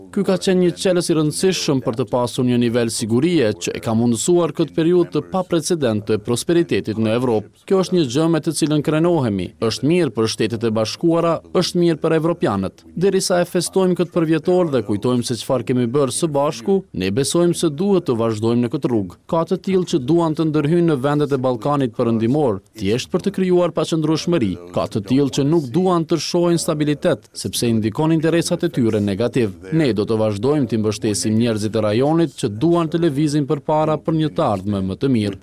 Ky ka qenë një çelës I rëndësishëm për të pasur një nivel sigurie që e ka mundësuar këtë periudhë të paprecedent të prosperitetit në Evropë. Kjo është një gjë me të cilën krenohemi. Është mirë për Shtetet e Bashkuara, është mirë për evropianët. Derisa e festojmë këtë përvjetor dhe kujtojmë se çfarë kemi bërë së bashku, ne besojmë se duhet të vazhdojmë në këtë rrugë. Ka të tillë që duan të ndërhyjnë në vendet e Ballkanit Perëndimor, thjesht për të krijuar paqëndrueshmëri. Ka të tillë që nuk duan të shohin stabilitet, sepse I ndikon interesat e tyre negativ. Ne do të vazhdojmë të mbështesim njerëzit e rajonit që duan të lëvizin përpara për një të ardhme më të mirë.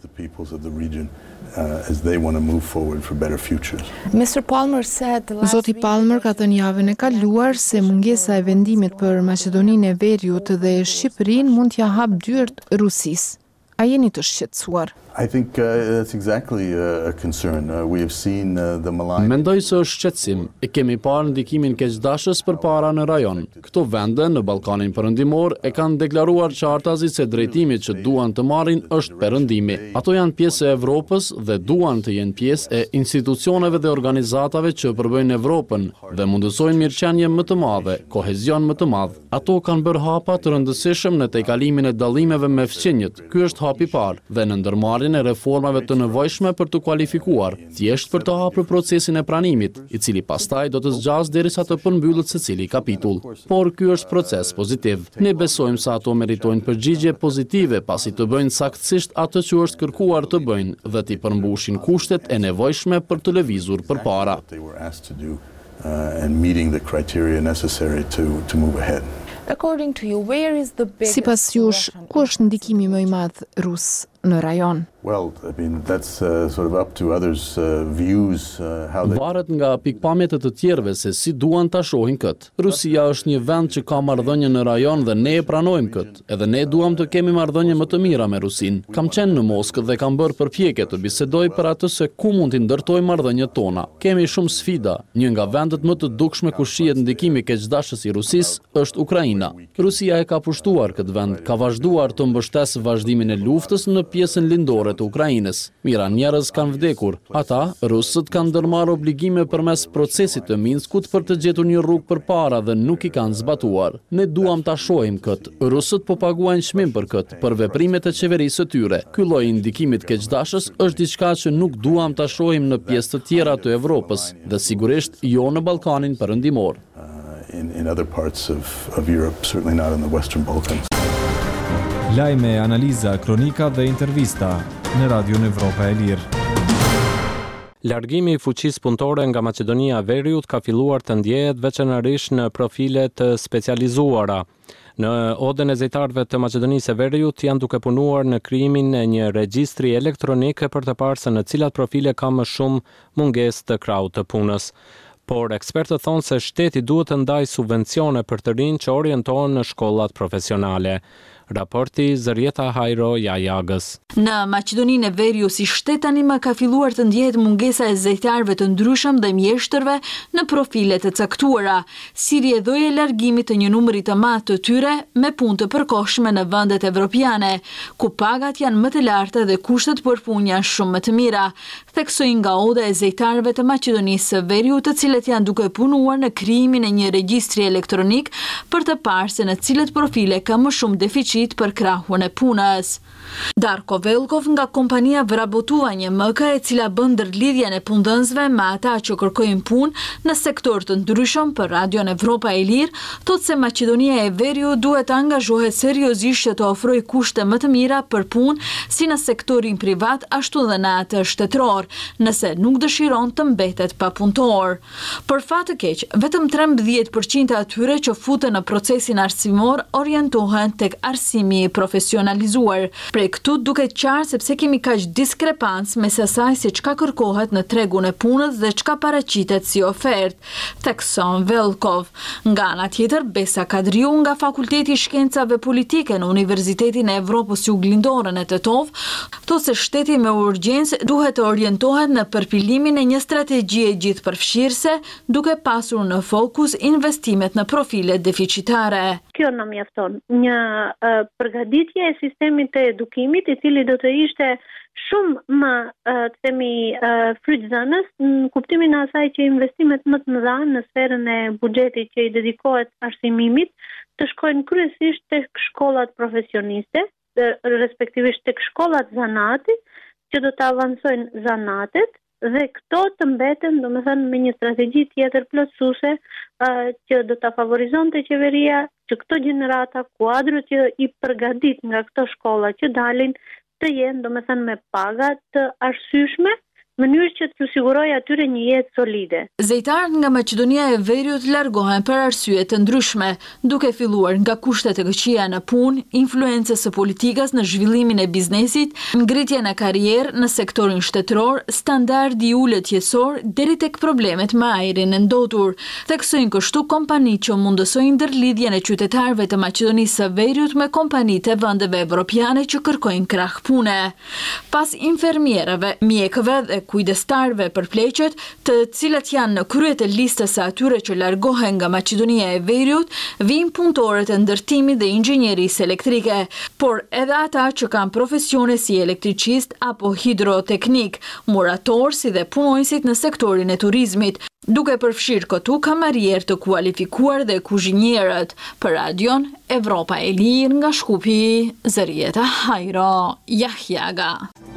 Zoti Palmer ka thënë javën e kaluar se mungesa e vendimit për Maqedoninë e Veriut dhe Shqipërinë mund t'ia hap dyert Rusisë. A jeni të shqetësuar? I think that's exactly a concern. We have seen the malign. Mendoj se është shqetësim. E kemi parë ndikimin keqdashës përpara në rajon. Këto vende në Ballkanin Perëndimor e kanë deklaruar qartazi se drejtimi që duan të marrin është perëndimi. Ato janë pjesë e Evropës dhe duan të jenë pjesë e institucioneve dhe organizatave që përbëjnë Evropën dhe mundësojnë mirëqenie më të madhe, kohezion më të madh. Ato kanë bërë hapa të rëndësishëm në tejkalimin e dallimeve me fqinjët. Ky është hapi I parë dhe në ndërmarrjen e reformave të nevojshme për të kualifikuar, thjesht për të hapur procesin e pranimit, I cili pastaj do të zgjasë derisa të përmbyllet secili kapitull. Por ky është proces pozitiv. Ne besojmë se ato meritojnë përgjigje pozitive pasi të bëjnë saktësisht atë që është kërkuar të bëjnë dhe të përmbushin kushtet e nevojshme për të lëvizur përpara. Sipas jush, ku është ndikimi më I madh rus në rajon? Well, I mean, that's sort of up to others' views, how they... Varet nga pikpamjet e të tjerëve se si duan ta shohin këtë. Rusia është një vend që ka marrëdhënie në rajon dhe ne e pranojmë këtë. Edhe ne duam të kemi marrëdhënie më të mira me Rusin. Kam qenë në Moskë dhe kam bërë përpjekje të bisedoj për atë se ku mund të ndërtojmë marrëdhëniet tona. Kemi shumë sfida. Një nga vendet më të dukshme ku shihet ndikimi keqdashës I Rusisë është Ukraina. Rusia e ka pushtuar këtë vend, ka vazhduar të mbështesë vazhdimin e luftës në pjesën lindore të Ukrainës. Mira njerëz kanë vdekur. Ata, rusët kanë ndërmarrë obligime përmes procesit të Minskut për të gjetur një rrugë përpara dhe nuk I kanë zbatuar. Ne duam ta shohim këtë. Rusët po paguajnë çmim për këtë, për veprimet e qeverisë së tyre. Ky lloj ndikimit keqdashës është diçka që nuk duam ta shohim në pjesë të tjera të Evropës dhe sigurisht jo në Ballkanin Perëndimor. In other parts of Europe, certainly not in the Western Balkans. Lajme, analiza, kronika dhe intervista në Radion Evropa e Lirë. Largimi I fuqisë punëtore nga Maqedonia e Veriut ka filluar të ndjehet veçanërisht në profile të specializuara. Në Odën e Zejtarëve të Maqedonisë e Veriut janë duke punuar në krijimin e një regjistri elektronik për të parë se në cilat profile ka më shumë mungesë të krahut të punës. Por ekspertët thonë se shteti duhet të ndajë subvencione për të rinj që orientohen në shkollat profesionale. Raporti Zërieta Hajro Jajagës. Në Maqedoninë e Veriut si shtet tani më ka filluar të ndjehet mungesa e zejtarëve të ndryshëm dhe mjeshtërve në profile të caktuara, si rrjedhoje largimit të një numri të madh të tyre me punë të përkohshme në vendet evropiane, ku pagat janë më të larta dhe kushtet për punë janë shumë më të mira, theksoi nga Oda e Zejtarëve të Maqedonisë së Veriut, të cilët janë duke punuar në krijimin e një regjistri elektronik për të parë se në cilat profile ka më shumë deficit për krahun e punës. Darko Velkov nga kompania vrabotua një MK e cila bën ndërlidhjen e punëdhënësve me ata që kërkojnë punë në sektor të ndryshëm për Radion Evropa e Lirë, thotë se Maqedonia e Veriut duhet të angazhohet seriozisht që të ofrojë kushte më të mira për punë si në sektorin privat ashtu dhe në atë shtetëror, nëse nuk dëshiron të mbetet papunëtor. Për fat të keq, vetëm 13% e atyre që futen në procesin arsimor orientohen tek arsimi I profesionalizuar. Prej këtu duket qartë sepse kemi kaq diskrepancë mes asaj se çka kërkohet në tregun e punës dhe çka paraqitet si ofertë, thekson Velkov. Nga ana tjetër, Besa Kadriu nga Fakulteti I Shkencave Politike në Universitetin e Evropës Juglindore në Tetov, thotë se shteti me urgjencë duhet të orientohet në përpilimin e një strategjie gjithëpërfshirëse, duke pasur në fokus investimet në profile deficitare. Kjo na mjafton. Një përgatitje e sistemit të edukimit, I cili do të ishte shumë më frytëzënës në kuptimin e asaj që investimet më të mëdha në sferën e buxhetit që I dedikohet arsimimit të shkojnë kryesisht tek shkollat profesioniste, respektivisht tek shkollat zanati, që do të avancojnë zanatet dhe këto të mbeten, domethënë me një strategji tjetër plotësuese që do ta favorizonte qeveria që këto gjenerata kuadro që I përgatit nga këto shkolla që dalin të jenë domethënë me paga të arsyeshme, mënyrë që të sigurojë atyre një jetë solide. Zejtarët nga Maqedonia e Veriut largohen për arsye të ndryshme, duke filluar nga kushtet e këqija në punë, influencës së politikës në zhvillimin e biznesit, ngritjen e karrierë në sektorin shtetëror, standardi I ulët jetësor deri tek problemet me ajrin e ndotur. Theksojnë kështu kompani që mundësojnë ndërlidhjen e qytetarëve të Maqedonisë së Veriut me kompanitë e vendeve evropiane që kërkojnë krah pune. Pas infermierëve, mjekëve dhe kujdestarëve për pleqet, të cilat janë në krye të listës së atyre që largohen nga Maqedonia e Veriut, vijnë punëtorët e ndërtimit dhe inxhinierisë elektrike, por edhe ata që kanë profesione si elektricist apo hidroteknik, murator si dhe punonjësit në sektorin e turizmit, duke përfshirë këtu kamarierë të kualifikuar dhe kuzhinierët. Për radion Evropa e Lirë nga Shkupi, Zërieta Hajro, Jahjaga.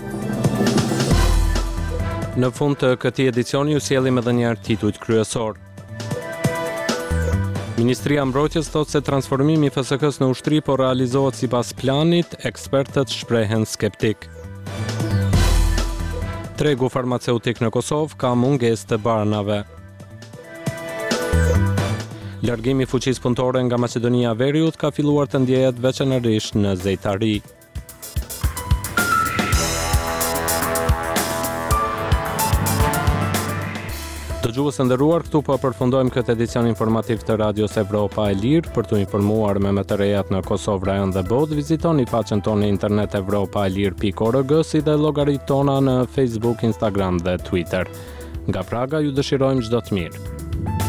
Në fund të këtij edicioni ju sjellim edhe një titull kryesor. Ministria e Mbrojtjes thotë se transformimi I FSK-s në ushtri po realizohet sipas planit, ekspertët shprehen skeptik. Tregu farmaceutik në Kosovë ka mungesë të barnave. Largimi I fuqisë punëtore nga Maqedonia e Veriut ka filluar të ndjehet veçanërisht në zejtari. Dëgjues të nderuar, këtu po përfundojmë këtë edicion informativ të Radios Evropa e Lirë. Për të informuar me më të rejat në Kosovë, rajon dhe botë, vizitoni faqen tonë në internet evropaelir.org si dhe llogaritë tona në Facebook, Instagram dhe Twitter. Nga Praga ju dëshirojmë çdo të mirë.